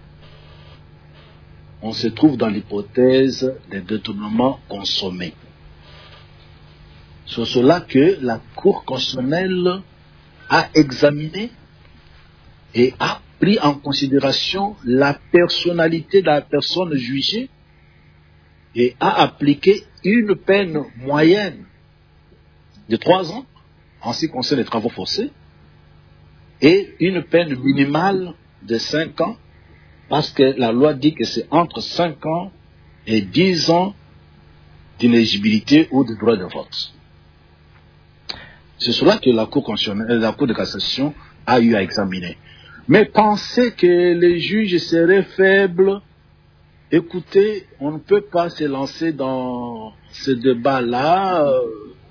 on se trouve dans l'hypothèse des détournements consommés. C'est cela que la Cour constitutionnelle a examiné et a pris en considération la personnalité de la personne jugée et a appliqué une peine moyenne de trois ans en ce qui concerne les travaux forcés et une peine minimale de cinq ans parce que la loi dit que c'est entre cinq ans et dix ans d'inéligibilité ou de droit de vote. C'est cela que la Cour constitutionnelle, la Cour de cassation a eu à examiner. Mais penser que les juges seraient faibles, écoutez, on ne peut pas se lancer dans ce débat-là. Euh,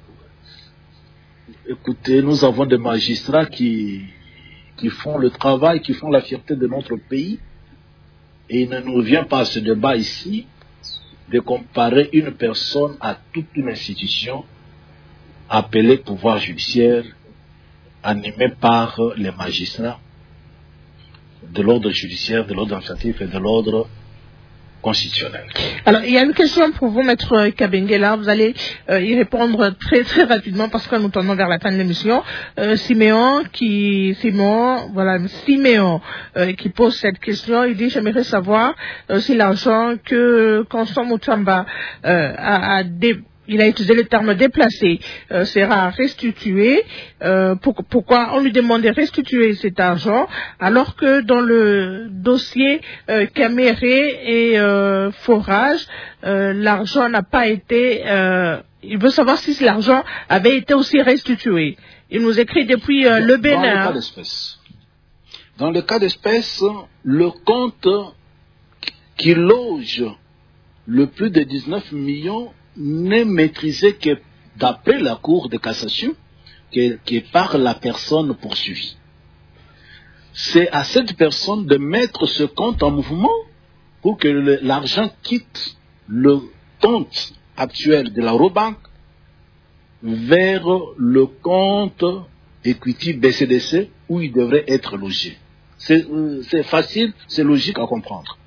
écoutez, nous avons des magistrats qui, qui font le travail, qui font la fierté de notre pays. Et il ne nous vient pas à ce débat ici de comparer une personne à toute une institution appelée pouvoir judiciaire, animée par les magistrats de l'ordre judiciaire, de l'ordre administratif et de l'ordre constitutionnel. Alors, il y a une question pour vous, Maître Kabengela. Vous allez euh, y répondre très très rapidement parce que nous tournons vers la fin de l'émission. Euh, Siméon, qui, Siméon, voilà, Siméon, euh, qui pose cette question. Il dit, j'aimerais savoir euh, si l'argent que Constant Mutamba euh, a, a dé il a utilisé le terme déplacé, euh, sera restitué. Euh, pour, pourquoi on lui demande de restituer cet argent alors que dans le dossier euh, Caméré et euh, Forage, euh, l'argent n'a pas été... Euh, il veut savoir si l'argent avait été aussi restitué. Il nous écrit depuis euh, le Bénin. Dans le cas d'espèce, dans le cas d'espèce, le compte qui loge le plus de dix-neuf millions n'est maîtrisé que d'après la Cour de cassation, qui est par la personne poursuivie. C'est à cette personne de mettre ce compte en mouvement pour que l'argent quitte le compte actuel de la Robank vers le compte Equity B C D C où il devrait être logé. C'est euh, facile, c'est logique à comprendre.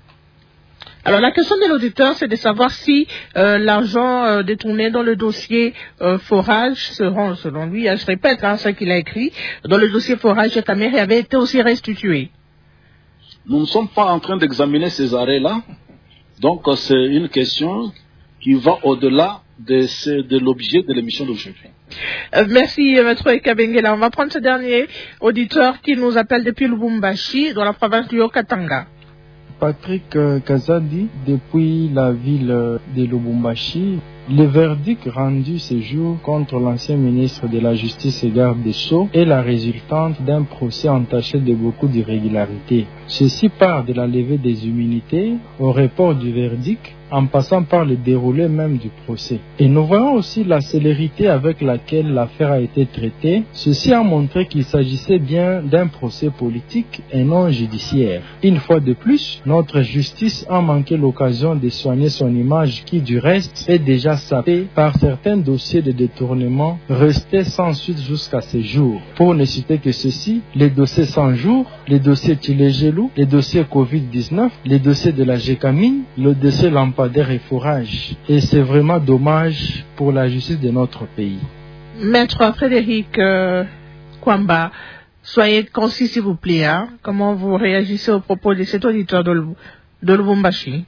Alors la question de l'auditeur, c'est de savoir si euh, l'argent euh, détourné dans le dossier euh, Forage, selon, selon lui, je répète hein, ce qu'il a écrit, dans le dossier Forage de Caméré avait été aussi restitué. Nous ne sommes pas en train d'examiner ces arrêts-là, donc c'est une question qui va au-delà de, de l'objet de l'émission d'aujourd'hui. Euh, merci, Maître Kabengela. On va prendre ce dernier auditeur qui nous appelle depuis Lubumbashi, dans la province du Haut-Katanga.
Patrick Kazadi, depuis la ville de Lubumbashi. Le verdict rendu ce jour contre l'ancien ministre de la Justice et garde des Sceaux est la résultante d'un procès entaché de beaucoup d'irrégularités. Ceci part de la levée des immunités au report du verdict en passant par le déroulé même du procès. Et nous voyons aussi la célérité avec laquelle l'affaire a été traitée. Ceci a montré qu'il s'agissait bien d'un procès politique et non judiciaire. Une fois de plus, notre justice a manqué l'occasion de soigner son image qui, du reste, est déjà sapée par certains dossiers de détournement restés sans suite jusqu'à ce jour. Pour ne citer que ceci, les dossiers cent jours, les dossiers Tilégelou, les dossiers covid dix-neuf, les dossiers de la Gécamine, le dossier Lampadaire et Forage. Et c'est vraiment dommage pour la justice de notre pays. Maître Frédéric euh, Kwamba,
Soyez concis, s'il vous plaît. Hein? Comment vous réagissez aux propos de cet auditeur de, de Lubumbashi?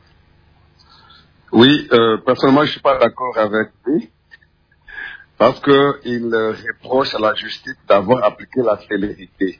Oui, euh, personnellement, je ne suis pas d'accord avec lui. Parce qu'il reproche à la justice d'avoir appliqué la célérité.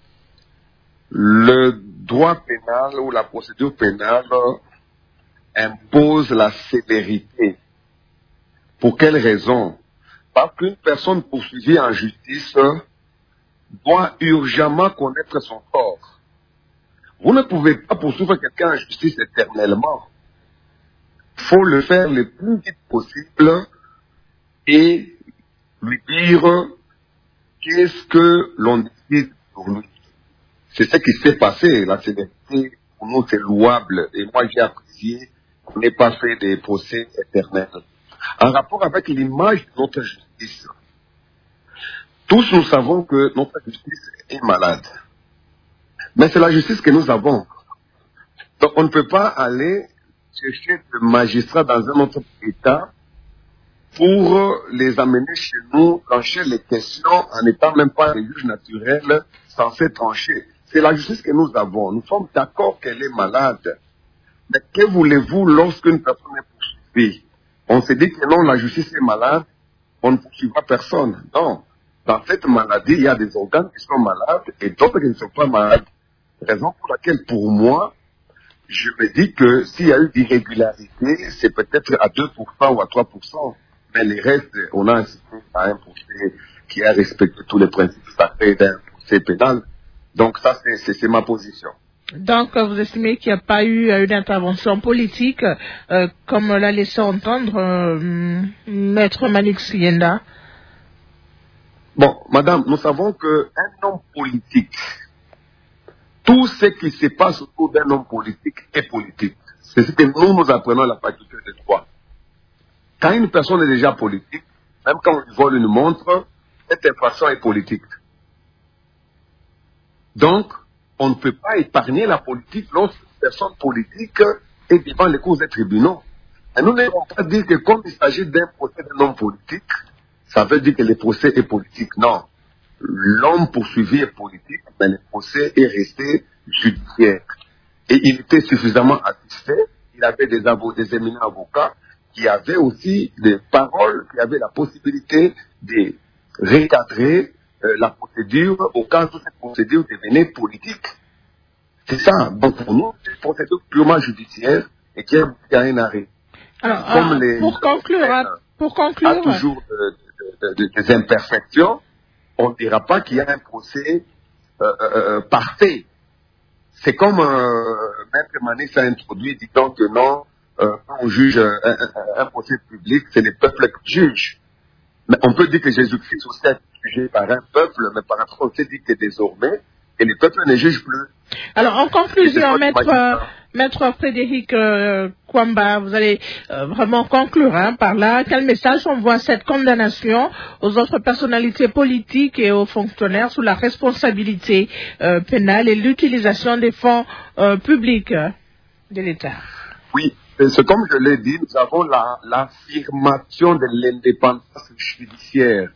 Le droit pénal ou la procédure pénale impose la célérité. Pour quelle raison? Parce qu'une personne poursuivie en justice doit urgemment connaître son tort. Vous ne pouvez pas poursuivre quelqu'un en justice éternellement. Il faut le faire le plus vite possible et lui dire qu'est-ce que l'on décide pour lui. C'est ce qui s'est passé. La célérité, pour nous, c'est louable. Et moi, j'ai apprécié qu'on n'ait pas fait des procès éternels. En rapport avec l'image de notre justice, tous nous savons que notre justice est malade. Mais c'est la justice que nous avons. Donc, on ne peut pas aller chercher des magistrats dans un autre État pour les amener chez nous, trancher les questions en n'étant même pas des juges naturels censés trancher. C'est la justice que nous avons. Nous sommes d'accord qu'elle est malade. Mais que voulez-vous lorsqu'une personne est poursuivie? On se dit que non, la justice est malade, on ne poursuivra personne. Non. Dans cette maladie, il y a des organes qui sont malades et d'autres qui ne sont pas malades. Raison pour laquelle, pour moi, je me dis que s'il y a eu d'irrégularité, c'est peut-être à deux pour cent ou à trois pour cent. Mais les restes, on a assisté à un procès qui a respecté tous les principes sacrés d'un procès pénal. Donc ça, c'est ma position.
Donc, vous estimez qu'il n'y a pas eu une intervention politique, euh, comme l'a laissé entendre euh, Maître Malik Soyenda?
Bon, madame, nous savons qu'un homme politique, tout ce qui se passe autour d'un homme politique est politique. C'est ce que nous, nous apprenons à la faculté de droit. Quand une personne est déjà politique, même quand on lui vole une montre, cette infraction est politique. Donc, on ne peut pas épargner la politique lorsqu'une personne politique est devant les cours des tribunaux. Et nous ne pouvons pas dire que comme il s'agit d'un procès d'un homme politique, ça veut dire que le procès est politique. Non. L'homme poursuivi est politique, mais le procès est resté judiciaire. Et il était suffisamment assisté, il avait des, avocats, des éminents avocats qui avaient aussi des paroles, qui avaient la possibilité de recadrer euh, la procédure au cas où cette procédure devenait politique. C'est ça. Donc pour nous, c'est une procédure purement judiciaire et qui a un arrêt.
Alors, Comme euh, les, pour conclure, euh, pour conclure,
a toujours de, de, de, des imperfections, on ne dira pas qu'il y a un procès euh, euh, parfait. C'est comme euh, Maître Manis a introduit, disant que non, euh, quand on juge un, un, un procès public, c'est le peuple qui juge. Mais on peut dire que Jésus-Christ aussi a jugé par un peuple, mais par contre, on s'est dit que désormais, et le peuple ne juge plus.
Alors, en conclusion, Maître, euh, Maître Frédéric euh, Kwamba, vous allez euh, vraiment conclure hein, par là. Quel message envoie cette condamnation aux autres personnalités politiques et aux fonctionnaires sous la responsabilité euh, pénale et l'utilisation des fonds euh, publics de l'État?
Oui, c'est comme je l'ai dit, nous avons l'affirmation la, de l'indépendance judiciaire,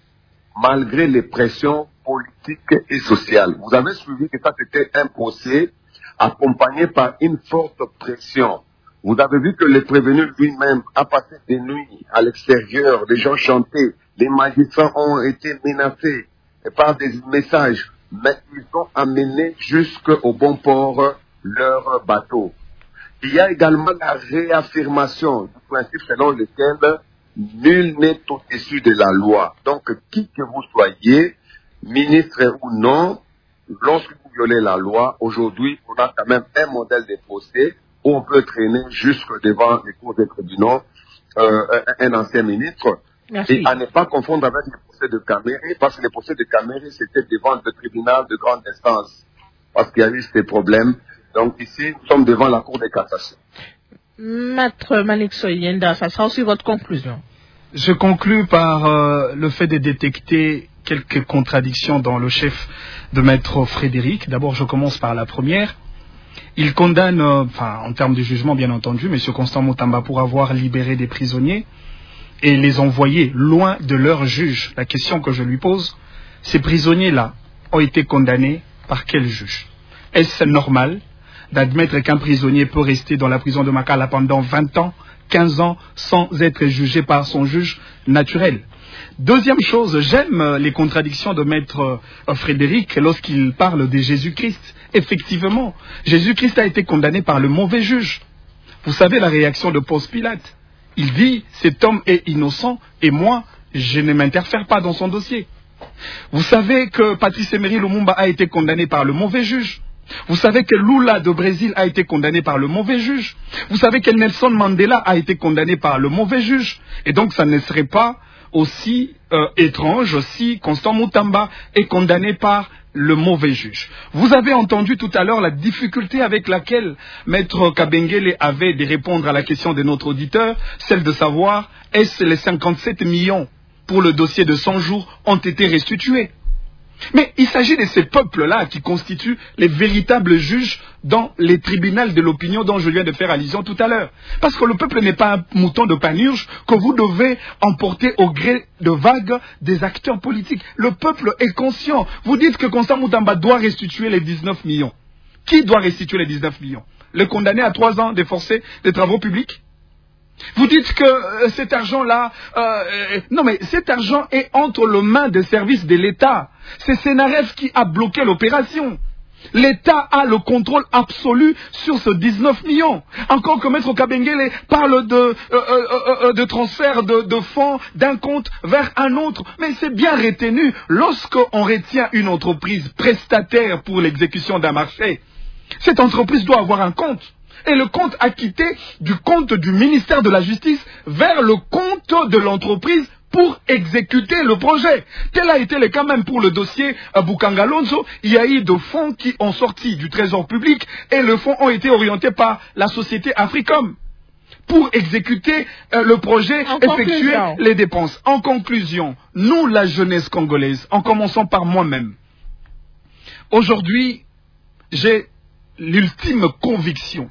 malgré les pressions politiques et sociales. Vous avez suivi que ça c'était un procès accompagné par une forte pression. Vous avez vu que le prévenu lui-même a passé des nuits à l'extérieur, les gens chantaient, les magistrats ont été menacés par des messages, mais ils ont amené jusqu'au bon port leur bateau. Il y a également la réaffirmation du principe selon lequel nul n'est au-dessus de la loi. Donc, qui que vous soyez, ministre ou non, lorsque vous violez la loi, aujourd'hui, on a quand même un modèle de procès où on peut traîner jusque devant les cours des tribunaux euh, un, un ancien ministre. Merci. Et à ne pas confondre avec le procès de Caméré, parce que le procès de Caméré, c'était devant le tribunal de grande instance, parce qu'il y a eu ces problèmes. Donc ici, nous sommes devant la Cour de cassation.
Maître Malik Soyenda, ça sera aussi votre conclusion.
Je conclus par euh, le fait de détecter quelques contradictions dans le chef de Maître Frédéric. D'abord, je commence par la première. Il condamne, euh, enfin, en termes de jugement, bien entendu, M. Constant Mutamba pour avoir libéré des prisonniers et les envoyer loin de leur juge. La question que je lui pose, ces prisonniers-là, ont été condamnés par quel juge? Est-ce normal d'admettre qu'un prisonnier peut rester dans la prison de Makala pendant vingt ans, quinze ans, sans être jugé par son juge naturel? Deuxième chose, j'aime les contradictions de Maître Frédéric lorsqu'il parle de Jésus-Christ. Effectivement, Jésus-Christ a été condamné par le mauvais juge. Vous savez la réaction de Ponce Pilate. Il dit, cet homme est innocent et moi, je ne m'interfère pas dans son dossier. Vous savez que Patrice Emery Lumumba a été condamné par le mauvais juge. Vous savez que Lula de Brésil a été condamné par le mauvais juge. Vous savez que Nelson Mandela a été condamné par le mauvais juge. Et donc ça ne serait pas aussi euh, étrange si Constant Mutamba est condamné par le mauvais juge. Vous avez entendu tout à l'heure la difficulté avec laquelle Maître Kabengele avait de répondre à la question de notre auditeur, celle de savoir est-ce les cinquante-sept millions pour le dossier de cent jours ont été restitués. Mais il s'agit de ces peuples-là qui constituent les véritables juges dans les tribunaux de l'opinion dont je viens de faire allusion tout à l'heure. Parce que le peuple n'est pas un mouton de panurge que vous devez emporter au gré de vagues des acteurs politiques. Le peuple est conscient. Vous dites que Constant Mutamba doit restituer les dix-neuf millions. Qui doit restituer les dix-neuf millions? Le condamné à trois ans des forcés des travaux publics? Vous dites que euh, cet argent-là... Euh, euh, non mais cet argent est entre les mains des services de l'État. C'est Sénaref qui a bloqué l'opération. L'État a le contrôle absolu sur ce dix-neuf millions. Encore que Maître Kabengele parle de, euh, euh, euh, de transfert de, de fonds d'un compte vers un autre. Mais c'est bien retenu lorsqu'on retient une entreprise prestataire pour l'exécution d'un marché. Cette entreprise doit avoir un compte. Et le compte acquitté du compte du ministère de la Justice vers le compte de l'entreprise pour exécuter le projet. Tel a été le cas même pour le dossier Boukangalonzo. Il y a eu des fonds qui ont sorti du trésor public et les fonds ont été orientés par la société Africom pour exécuter euh, le projet, en effectuer conclusion. les dépenses. En conclusion, nous, la jeunesse congolaise, en commençant par moi-même, aujourd'hui, j'ai l'ultime conviction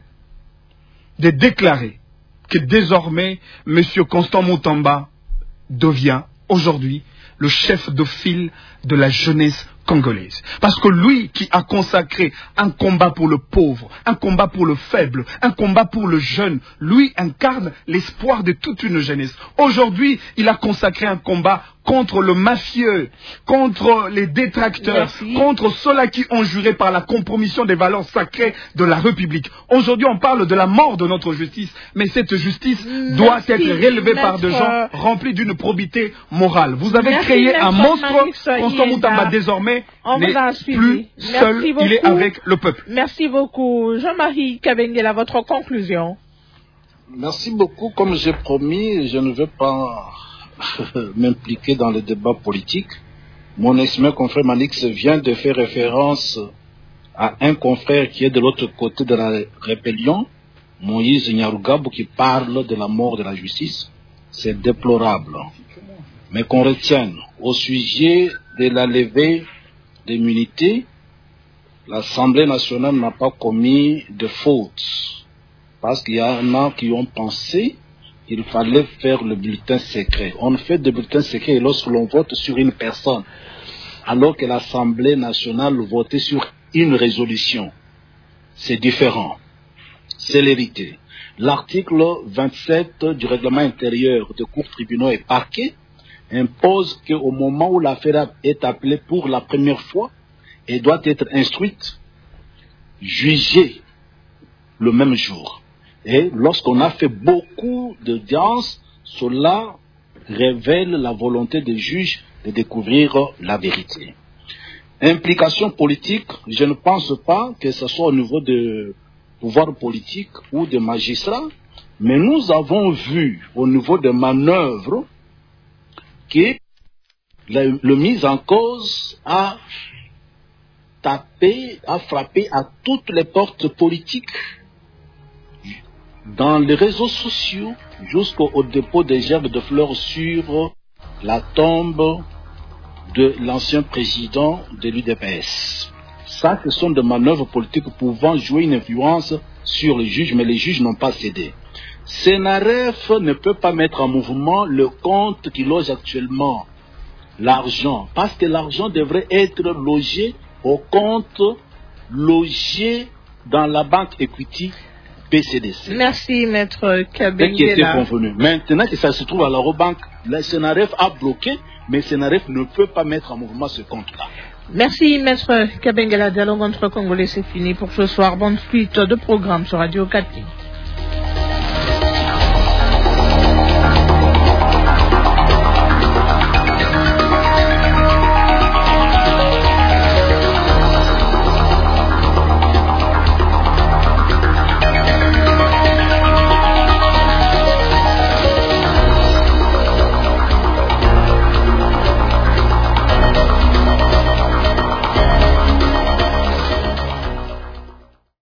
de déclarer que désormais, M. Constant Mutamba devient aujourd'hui le chef de file de la jeunesse congolaise. Parce que lui qui a consacré un combat pour le pauvre, un combat pour le faible, un combat pour le jeune, lui incarne l'espoir de toute une jeunesse. Aujourd'hui, il a consacré un combat contre le mafieux, contre les détracteurs, Merci. contre ceux-là qui ont juré par la compromission des valeurs sacrées de la République. Aujourd'hui, on parle de la mort de notre justice, mais cette justice Merci. doit être relevée Maître... par des gens remplis d'une probité morale. Vous avez Merci, créé Maître un monstre, Constant Mutamba désormais n'est plus seul, il est avec le peuple.
Merci beaucoup. Jean-Marie Kabengele, votre conclusion.
Merci beaucoup. Comme j'ai promis, je ne veux pas m'impliquer dans le débat politique. Mon estimé confrère Manix vient de faire référence à un confrère qui est de l'autre côté de la rébellion, Moïse Nyarugabo, qui parle de la mort de la justice. C'est déplorable. Mais qu'on retienne, au sujet de la levée d'immunité, l'Assemblée nationale n'a pas commis de faute. Parce qu'il y en a qui ont pensé qu'il fallait faire le bulletin secret. On fait des bulletins secrets lorsque l'on vote sur une personne, alors que l'Assemblée nationale votait sur une résolution. C'est différent. Célérité. L'article vingt-sept du règlement intérieur de cours tribunaux et parquets impose qu'au moment où l'affaire est appelée pour la première fois, elle doit être instruite, jugée le même jour. Et lorsqu'on a fait beaucoup d'audiences, cela révèle la volonté des juges de découvrir la vérité. Implication politique, je ne pense pas que ce soit au niveau de pouvoir politique ou de magistrats, mais nous avons vu au niveau des manœuvres que le, le mise en cause a tapé, a frappé à toutes les portes politiques, dans les réseaux sociaux, jusqu'au dépôt des gerbes de fleurs sur la tombe de l'ancien président de l'U D P S. Ça, ce sont des manœuvres politiques pouvant jouer une influence sur les juges, mais les juges n'ont pas cédé. Sénaref ne peut pas mettre en mouvement le compte qui loge actuellement l'argent, parce que l'argent devrait être logé au compte, logé dans la banque Equity P C D C.
Merci, Maître Kabengela.
Qui était convenu. Maintenant que ça se trouve à l'Eurobank, la Senaref a bloqué, mais Senaref ne peut pas mettre en mouvement ce compte-là.
Merci, Maître Kabengela. Dialogue entre Congolais, c'est fini pour ce soir. Bonne suite de programme sur Radio Kapi.